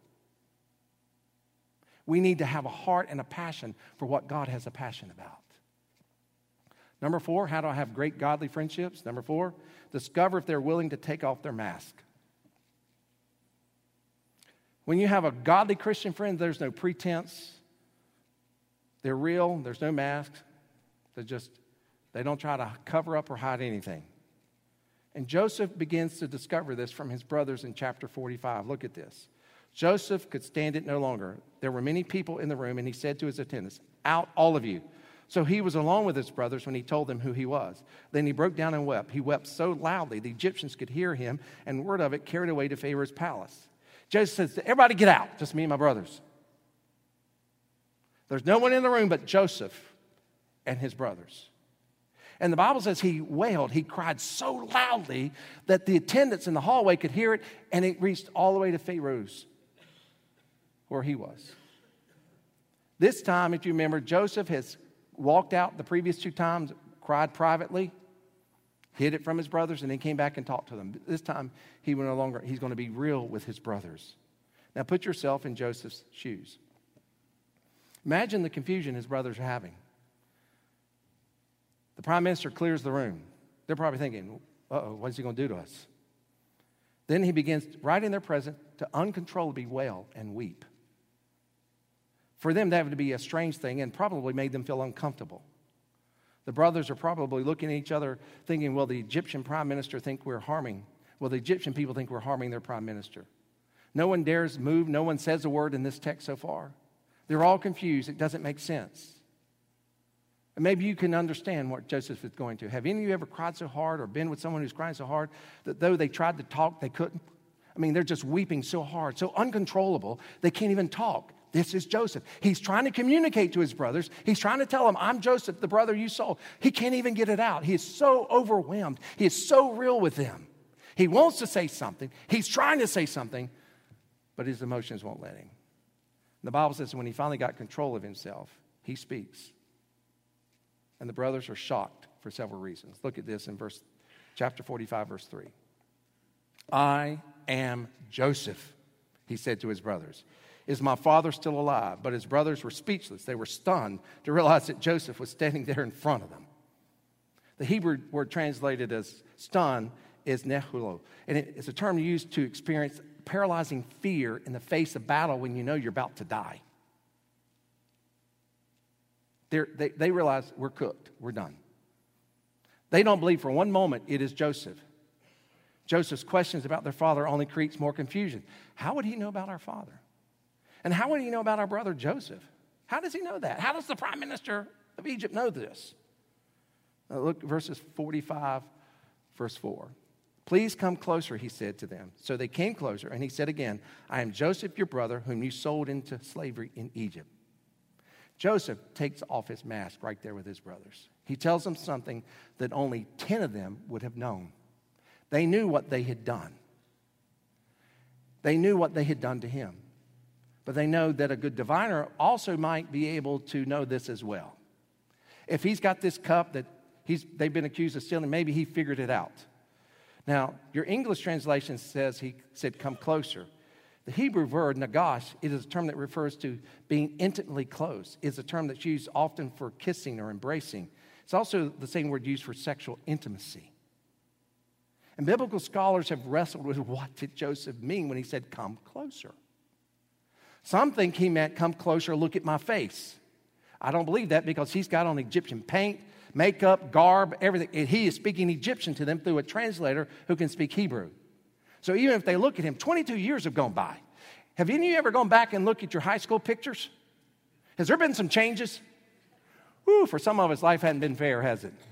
We need to have a heart and a passion for what God has a passion about. Number four, how do I have great godly friendships? Number four, discover if they're willing to take off their mask. When you have a godly Christian friend, there's no pretense. They're real. There's no masks. They're just, they don't try to cover up or hide anything. And Joseph begins to discover this from his brothers in chapter forty-five. Look at this. Joseph could stand it no longer. There were many people in the room, and he said to his attendants, out all of you. So he was alone with his brothers when he told them who he was. Then he broke down and wept. He wept so loudly the Egyptians could hear him, and word of it carried away to Pharaoh's palace. Joseph says, everybody get out, just me and my brothers. There's no one in the room but Joseph and his brothers. And the Bible says he wailed, he cried so loudly that the attendants in the hallway could hear it, and it reached all the way to Pharaoh's, where he was. This time, if you remember, Joseph has walked out the previous two times, cried privately, hid it from his brothers, and then came back and talked to them. This time, he will no longer, he's going to be real with his brothers. Now put yourself in Joseph's shoes. Imagine the confusion his brothers are having. The prime minister clears the room. They're probably thinking, uh-oh, what is he going to do to us? Then he begins, right in their presence, to uncontrollably wail and weep. For them, that would be a strange thing and probably made them feel uncomfortable. The brothers are probably looking at each other thinking, will the Egyptian prime minister think we're harming? Will the Egyptian people think we're harming their prime minister? No one dares move. No one says a word in this text so far. They're all confused. It doesn't make sense. And maybe you can understand what Joseph is going to. Have any of you ever cried so hard or been with someone who's crying so hard that though they tried to talk, they couldn't? I mean, they're just weeping so hard, so uncontrollable, they can't even talk. This is Joseph. He's trying to communicate to his brothers. He's trying to tell them, I'm Joseph, the brother you sold. He can't even get it out. He is so overwhelmed. He is so real with them. He wants to say something. He's trying to say something, but his emotions won't let him. The Bible says when he finally got control of himself, he speaks. And the brothers are shocked for several reasons. Look at this in verse chapter forty-five, verse three. I am Joseph, he said to his brothers. Is my father still alive? But his brothers were speechless. They were stunned to realize that Joseph was standing there in front of them. The Hebrew word translated as stun is nehulo, and it, it's a term used to experience paralyzing fear in the face of battle when you know you're about to die. They're, they they realize we're cooked, we're done. They don't believe for one moment it is Joseph. Joseph's questions about their father only creates more confusion. How would he know about our father? And how would he know about our brother Joseph? How does he know that? How does the prime minister of Egypt know this? Now look, verses forty-five, verse four. Please come closer, he said to them. So they came closer, and he said again, I am Joseph, your brother, whom you sold into slavery in Egypt. Joseph takes off his mask right there with his brothers. He tells them something that only ten of them would have known. They knew what they had done. They knew what they had done to him. But they know that a good diviner also might be able to know this as well. If he's got this cup that he's, they've been accused of stealing, maybe he figured it out. Now, your English translation says he said, come closer. The Hebrew word, nagash, it is a term that refers to being intimately close. It's a term that's used often for kissing or embracing. It's also the same word used for sexual intimacy. And biblical scholars have wrestled with what did Joseph mean when he said, come closer. Some think he meant, come closer, look at my face. I don't believe that because he's got on Egyptian paint, makeup, garb, everything. And he is speaking Egyptian to them through a translator who can speak Hebrew. So even if they look at him, twenty-two years have gone by. Have any of you ever gone back and looked at your high school pictures? Has there been some changes? Whew, for some of us, life hasn't been fair, has it?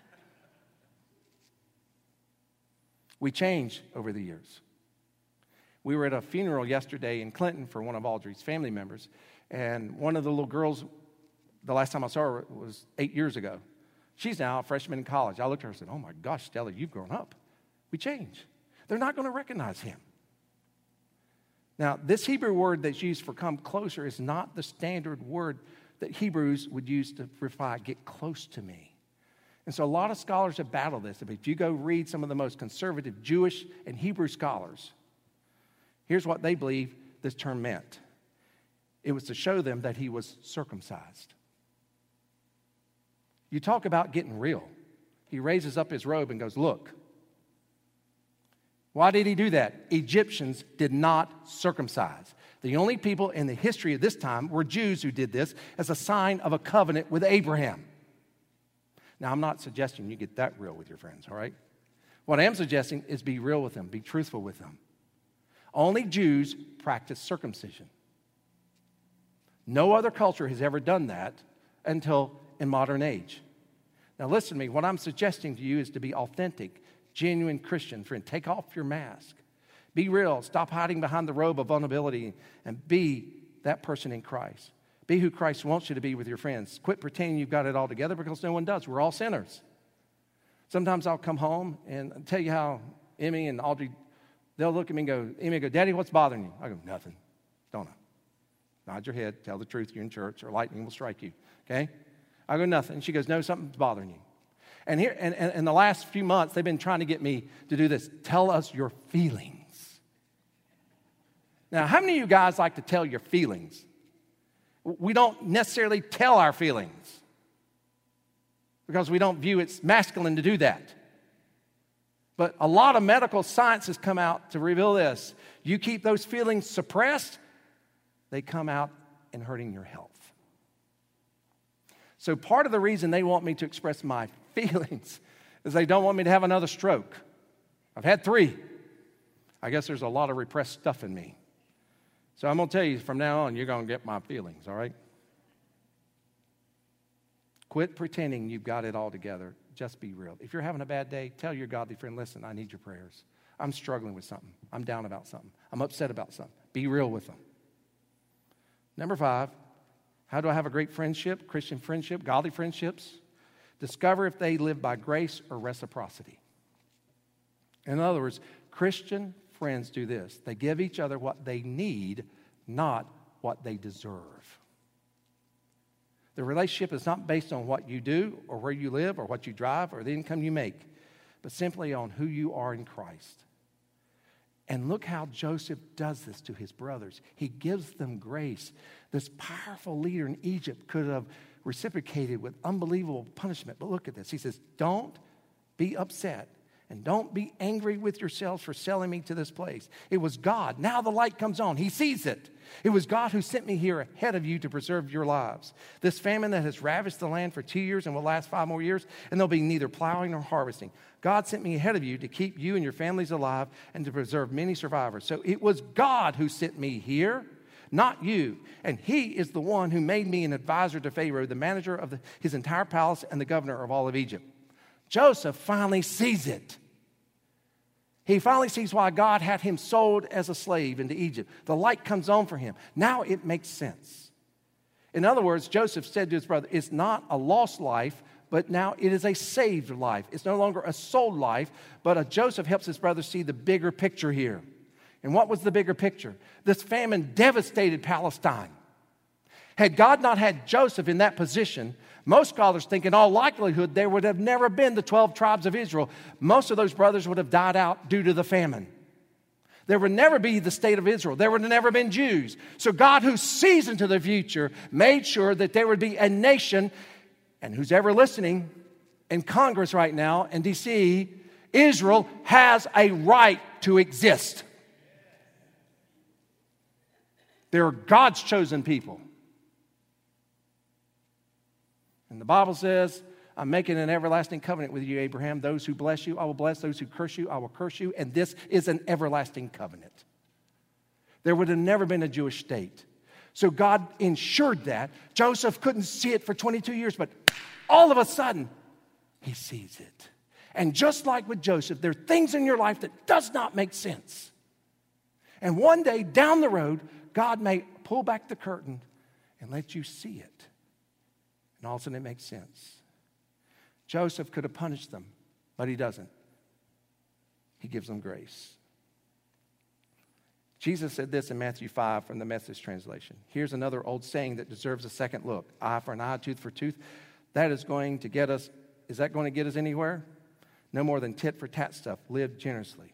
We change over the years. We were at a funeral yesterday in Clinton for one of Audrey's family members, and one of the little girls, the last time I saw her was eight years ago. She's now a freshman in college. I looked at her and said, oh my gosh, Stella, you've grown up. We change. They're not going to recognize him. Now, this Hebrew word that's used for come closer is not the standard word that Hebrews would use to reply, get close to me. And so a lot of scholars have battled this. If you go read some of the most conservative Jewish and Hebrew scholars, here's what they believe this term meant. It was to show them that he was circumcised. You talk about getting real. He raises up his robe and goes, look. Why did he do that? Egyptians did not circumcise. The only people in the history of this time were Jews who did this as a sign of a covenant with Abraham. Now, I'm not suggesting you get that real with your friends, all right? What I am suggesting is be real with them, be truthful with them. Only Jews practice circumcision. No other culture has ever done that until in modern age. Now, listen to me. What I'm suggesting to you is to be authentic, genuine Christian friend. Take off your mask. Be real. Stop hiding behind the robe of vulnerability and be that person in Christ. Be who Christ wants you to be with your friends. Quit pretending you've got it all together because no one does. We're all sinners. Sometimes I'll come home and tell you how Emmy and Audrey, they'll look at me and go, Emmy go, Daddy, what's bothering you? I go, nothing. Don't know. Nod your head. Tell the truth. You're in church or lightning will strike you. Okay? I go, nothing. And she goes, no, something's bothering you. And here, and, and in the last few months, they've been trying to get me to do this. Tell us your feelings. Now, how many of you guys like to tell your feelings? We don't necessarily tell our feelings because we don't view it's masculine to do that. But a lot of medical science has come out to reveal this. You keep those feelings suppressed, they come out in hurting your health. So part of the reason they want me to express my feelings is they don't want me to have another stroke. I've had three. I guess there's a lot of repressed stuff in me. So I'm going to tell you from now on, you're going to get my feelings, all right? Quit pretending you've got it all together. Just be real. If you're having a bad day, tell your godly friend, listen, I need your prayers. I'm struggling with something. I'm down about something. I'm upset about something. Be real with them. Number five, how do I have a great friendship, Christian friendship, godly friendships? Discover if they live by grace or reciprocity. In other words, Christian friends do this. They give each other what they need, not what they deserve. The relationship is not based on what you do or where you live or what you drive or the income you make, but simply on who you are in Christ. And look how Joseph does this to his brothers. He gives them grace. This powerful leader in Egypt could have reciprocated with unbelievable punishment. But look at this. He says, don't be upset. And don't be angry with yourselves for selling me to this place. It was God. Now the light comes on. He sees it. It was God who sent me here ahead of you to preserve your lives. This famine that has ravished the land for two years and will last five more years, and there'll be neither plowing nor harvesting. God sent me ahead of you to keep you and your families alive and to preserve many survivors. So it was God who sent me here, not you. And he is the one who made me an advisor to Pharaoh, the manager of the, his entire palace and the governor of all of Egypt. Joseph finally sees it. He finally sees why God had him sold as a slave into Egypt. The light comes on for him. Now it makes sense. In other words, Joseph said to his brother, it's not a lost life, but now it is a saved life. It's no longer a sold life, but a Joseph helps his brother see the bigger picture here. And what was the bigger picture? This famine devastated Palestine. Had God not had Joseph in that position, most scholars think in all likelihood there would have never been the twelve tribes of Israel. Most of those brothers would have died out due to the famine. There would never be the state of Israel. There would have never been Jews. So God, who sees into the future, made sure that there would be a nation, and who's ever listening in Congress right now, in D C, Israel has a right to exist. They're God's chosen people. And the Bible says, I'm making an everlasting covenant with you, Abraham. Those who bless you, I will bless. Those who curse you, I will curse you. And this is an everlasting covenant. There would have never been a Jewish state. So God ensured that. Joseph couldn't see it for twenty-two years, but all of a sudden, he sees it. And just like with Joseph, there are things in your life that does not make sense. And one day down the road, God may pull back the curtain and let you see it. And all of a sudden it makes sense. Joseph could have punished them, but he doesn't. He gives them grace. Jesus said this in Matthew five from the Message translation. Here's another old saying that deserves a second look. Eye for an eye, tooth for tooth. That is going to get us, is that going to get us anywhere? No more than tit for tat stuff. Live generously.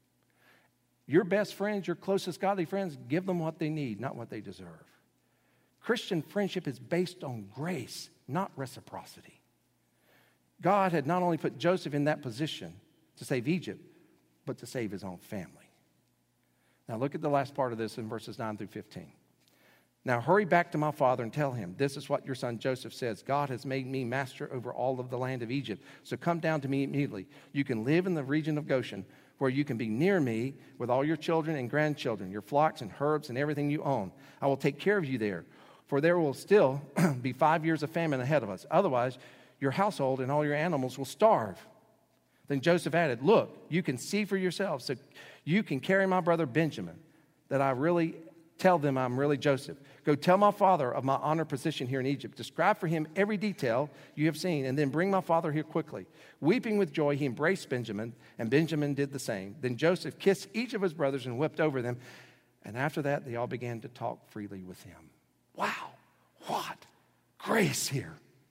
Your best friends, your closest godly friends, give them what they need, not what they deserve. Christian friendship is based on grace, not reciprocity. God had not only put Joseph in that position to save Egypt, but to save his own family. Now look at the last part of this in verses nine through fifteen. Now hurry back to my father and tell him, this is what your son Joseph says. God has made me master over all of the land of Egypt. So come down to me immediately. You can live in the region of Goshen, where you can be near me with all your children and grandchildren, your flocks and herds and everything you own. I will take care of you there. For there will still be five years of famine ahead of us. Otherwise, your household and all your animals will starve. Then Joseph added, look, you can see for yourselves. So you can carry my brother Benjamin, that I really tell them I'm really Joseph. Go tell my father of my honored position here in Egypt. Describe for him every detail you have seen, and then bring my father here quickly. Weeping with joy, he embraced Benjamin, and Benjamin did the same. Then Joseph kissed each of his brothers and wept over them. And after that, they all began to talk freely with him. Wow, what grace here.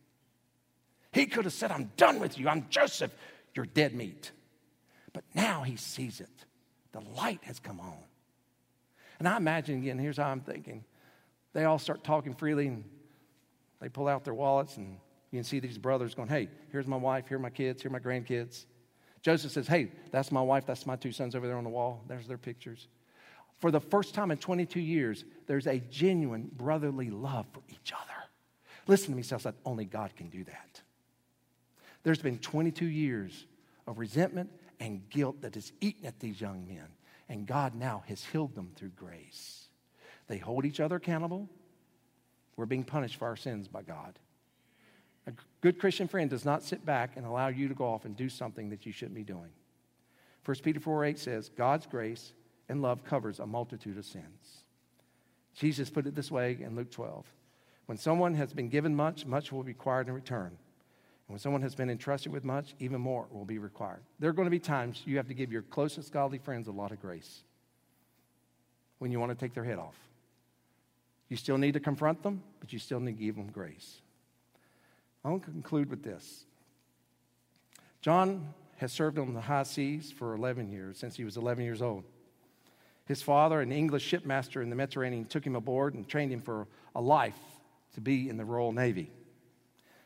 He could have said, I'm done with you. I'm Joseph. You're dead meat. But now he sees it. The light has come on. And I imagine, again, here's how I'm thinking. They all start talking freely, and they pull out their wallets, and you can see these brothers going, hey, here's my wife, here are my kids, here are my grandkids. Joseph says, hey, that's my wife, that's my two sons over there on the wall. There's their pictures. For the first time in twenty-two years, there's a genuine brotherly love for each other. Listen to me, Southside, only God can do that. There's been twenty-two years of resentment and guilt that has eaten at these young men. And God now has healed them through grace. They hold each other accountable. We're being punished for our sins by God. A good Christian friend does not sit back and allow you to go off and do something that you shouldn't be doing. First Peter four eight says, God's grace and love covers a multitude of sins. Jesus put it this way in Luke twelve. When someone has been given much, much will be required in return. And when someone has been entrusted with much, even more will be required. There are going to be times you have to give your closest godly friends a lot of grace when you want to take their head off. You still need to confront them, but you still need to give them grace. I want to conclude with this. John has served on the high seas for eleven years, since he was eleven years old. His father, an English shipmaster in the Mediterranean, took him aboard and trained him for a life to be in the Royal Navy.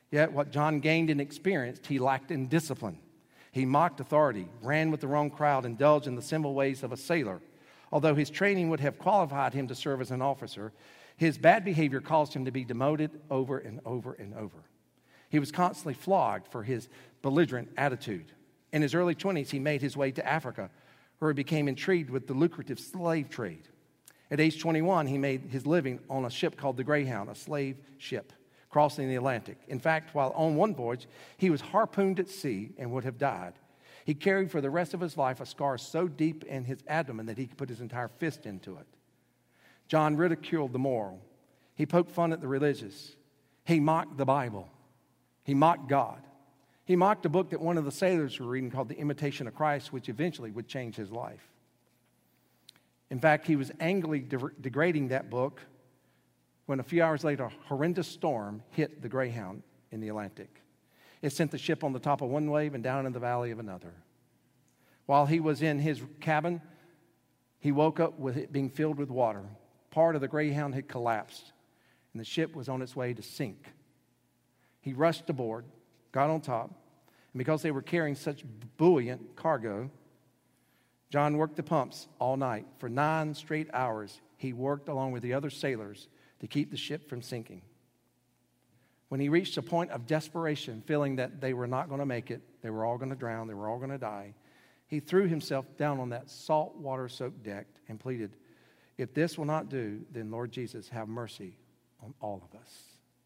Yet what John gained and experienced, he lacked in discipline. He mocked authority, ran with the wrong crowd, indulged in the simple ways of a sailor. Although his training would have qualified him to serve as an officer, his bad behavior caused him to be demoted over and over and over. He was constantly flogged for his belligerent attitude. In his early twenties, he made his way to Africa, where he became intrigued with the lucrative slave trade. At age twenty-one, he made his living on a ship called the Greyhound, a slave ship, crossing the Atlantic. In fact, while on one voyage, he was harpooned at sea and would have died. He carried for the rest of his life a scar so deep in his abdomen that he could put his entire fist into it. John ridiculed the moral. He poked fun at the religious. He mocked the Bible. He mocked God. He mocked a book that one of the sailors were reading called The Imitation of Christ, which eventually would change his life. In fact, he was angrily de- degrading that book when a few hours later, a horrendous storm hit the Greyhound in the Atlantic. It sent the ship on the top of one wave and down in the valley of another. While he was in his cabin, he woke up with it being filled with water. Part of the Greyhound had collapsed, and the ship was on its way to sink. He rushed aboard, got on top, and because they were carrying such buoyant cargo, John worked the pumps all night. For nine straight hours, he worked along with the other sailors to keep the ship from sinking. When he reached a point of desperation, feeling that they were not going to make it, they were all going to drown, they were all going to die, he threw himself down on that salt water-soaked deck and pleaded, "If this will not do, then Lord Jesus, have mercy on all of us."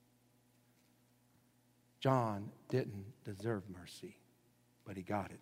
John didn't deserve mercy, but he got it.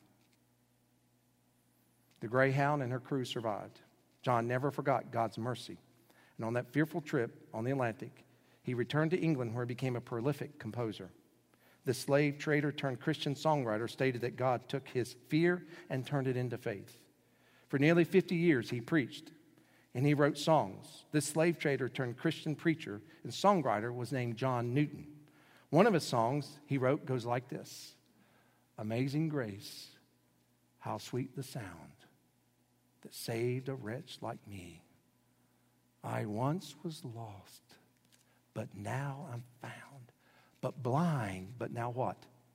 The Greyhound and her crew survived. John never forgot God's mercy. And on that fearful trip on the Atlantic, he returned to England, where he became a prolific composer. The slave trader turned Christian songwriter stated that God took his fear and turned it into faith. For nearly fifty years, he preached and he wrote songs. This slave trader turned Christian preacher and songwriter was named John Newton. One of his songs he wrote goes like this: "Amazing grace, how sweet the sound that saved a wretch like me. I once was lost, but now I'm found. But blind, but now what?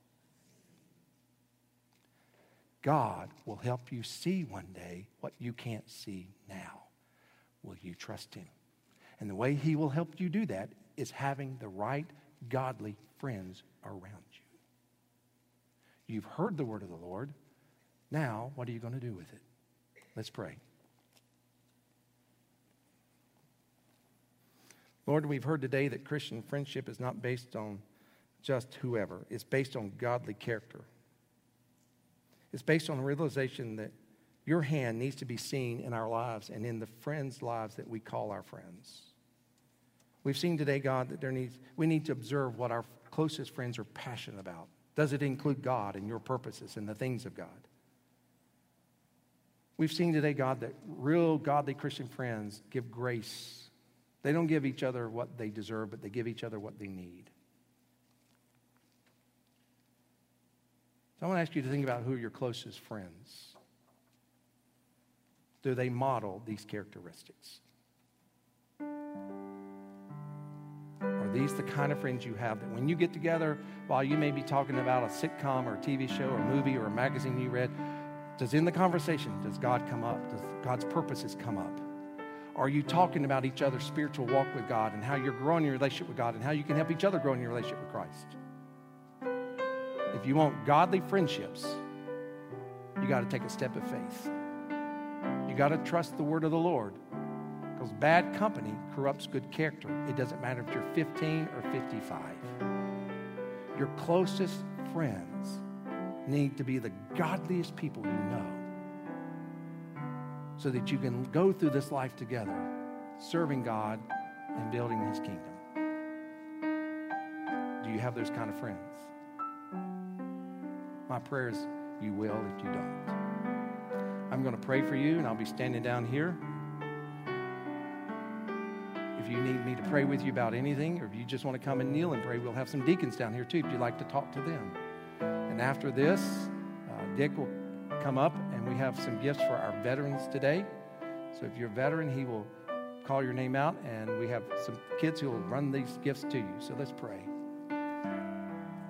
God will help you see one day what you can't see now. Will you trust him?" And the way he will help you do that is having the right godly friends around you. You've heard the word of the Lord. Now, what are you going to do with it? Let's pray. Lord, we've heard today that Christian friendship is not based on just whoever. It's based on godly character. It's based on the realization that your hand needs to be seen in our lives and in the friends' lives that we call our friends. We've seen today, God, that there needs we need to observe what our closest friends are passionate about. Does it include God and your purposes and the things of God? We've seen today, God, that real godly Christian friends give grace. They don't give each other what they deserve, but they give each other what they need. So I want to ask you to think about who are your closest friends. Do they model these characteristics? Are these the kind of friends you have that when you get together, while you may be talking about a sitcom or a T V show or a movie or a magazine you read, does in the conversation, does God come up? Does God's purposes come up? Are you talking about each other's spiritual walk with God and how you're growing your relationship with God and how you can help each other grow in your relationship with Christ? If you want godly friendships, you got to take a step of faith. You got to trust the word of the Lord, because bad company corrupts good character. It doesn't matter if you're fifteen or fifty-five. Your closest friends need to be the godliest people you know, so that you can go through this life together, serving God and building his kingdom. Do you have those kind of friends? My prayer is you will if you don't. I'm going to pray for you, and I'll be standing down here. If you need me to pray with you about anything, or if you just want to come and kneel and pray, we'll have some deacons down here too if you'd like to talk to them. And after this, uh, Dick will come up, and we have some gifts for our veterans today. So if you're a veteran, he will call your name out, and we have some kids who will run these gifts to you. So let's pray.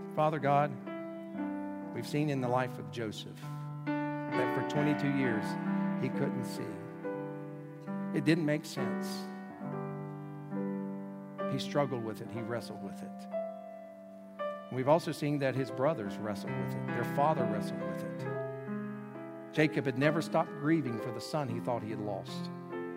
Father God, we've seen in the life of Joseph that for twenty-two years he couldn't see. It didn't make sense. He struggled with it. He wrestled with it. And we've also seen that his brothers wrestled with it. Their father wrestled with it. Jacob had never stopped grieving for the son he thought he had lost.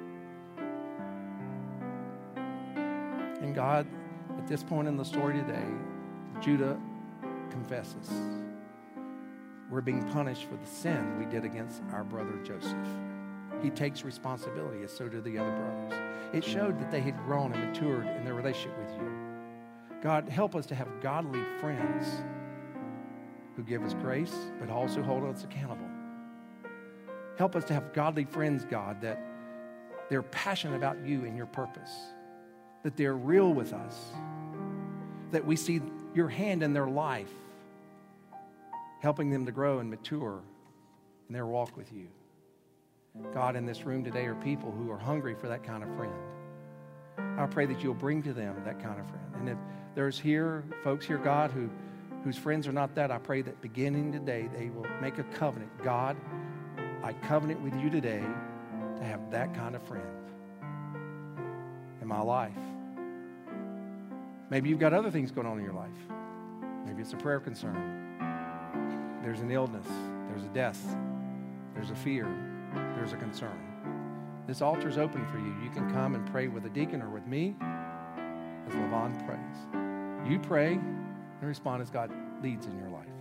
And God, at this point in the story today, Judah confesses. We're being punished for the sin we did against our brother Joseph. He takes responsibility, as so do the other brothers. It showed that they had grown and matured in their relationship with you. God, help us to have godly friends who give us grace, but also hold us accountable. Help us to have godly friends, God, that they're passionate about you and your purpose, that they're real with us, that we see your hand in their life, helping them to grow and mature in their walk with you. God, in this room today are people who are hungry for that kind of friend. I pray that you'll bring to them that kind of friend. And if there's here, folks here, God, who whose friends are not that, I pray that beginning today they will make a covenant. God, I covenant with you today to have that kind of friend in my life. Maybe you've got other things going on in your life. Maybe it's a prayer concern. There's an illness. There's a death. There's a fear. There's a concern. This altar is open for you. You can come and pray with a deacon or with me as Levon prays. You pray and respond as God leads in your life.